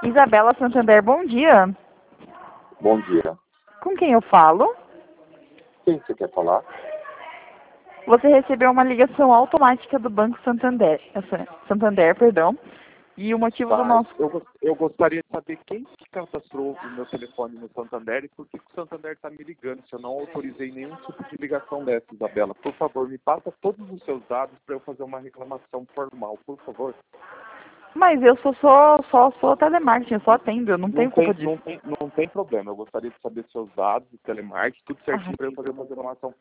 Isabela Santander, bom dia. Bom dia. Com quem eu falo? Quem você quer falar? Você recebeu uma ligação automática do Banco Santander, perdão. E o motivo do nosso... Eu gostaria de saber quem que cadastrou o meu telefone no Santander e por que o Santander está me ligando, se eu não autorizei nenhum tipo de ligação dessa, Isabela. Por favor, me passa todos os seus dados para eu fazer uma reclamação formal, por favor. Mas eu sou telemarketing, eu só atendo, eu não tenho culpa disso. Não tem problema, eu gostaria de saber seus dados, telemarketing, tudo certinho para eu fazer uma reclamação